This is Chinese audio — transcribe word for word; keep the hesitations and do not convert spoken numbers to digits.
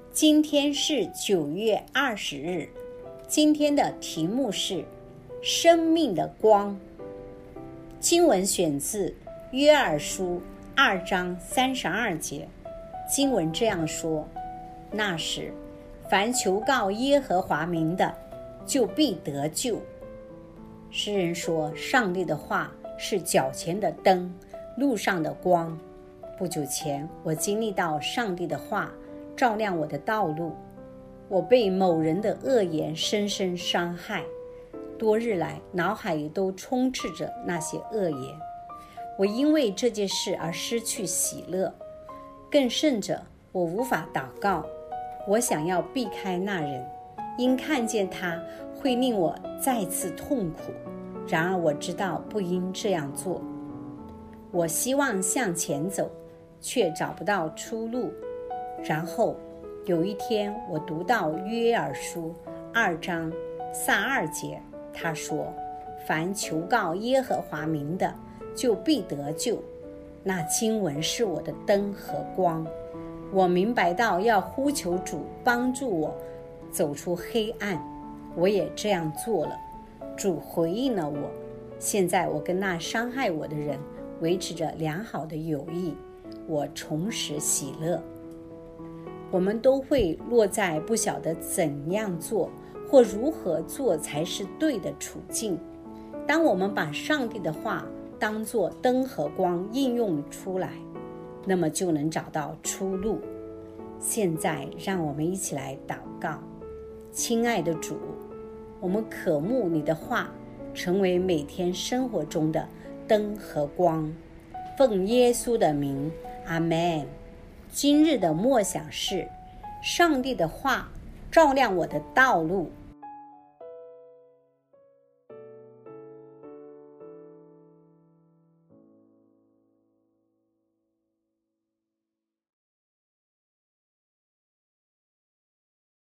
今天是九月二十日，今天的题目是生命的光。经文选自约珥书二章三十二节，经文这样说：那时，凡求告耶和华名的，就必得救。诗人说，上帝的话是脚前的灯，路上的光。不久前，我经历到上帝的话照亮我的道路。我被某人的恶言深深伤害，多日来脑海里都充斥着那些恶言。我因为这件事而失去喜乐，更甚者，我无法祷告。我想要避开那人，因看见他会令我再次痛苦。然而我知道不应这样做。我希望向前走，却找不到出路。然后有一天，我读到约珥书二章三二节，他说：凡求告耶和华名的，就必得救。那经文是我的灯和光。我明白到要呼求主帮助我走出黑暗，我也这样做了。主回应了我。现在我跟那伤害我的人维持着良好的友谊，我重拾喜乐。我们都会落在不晓得怎样做或如何做才是对的处境。当我们把上帝的话当作灯和光应用出来，那么就能找到出路。现在让我们一起来祷告。亲爱的主，我们渴慕你的话成为每天生活中的灯和光。奉耶稣的名，阿们。今日的默想是：上帝的话照亮我的道路。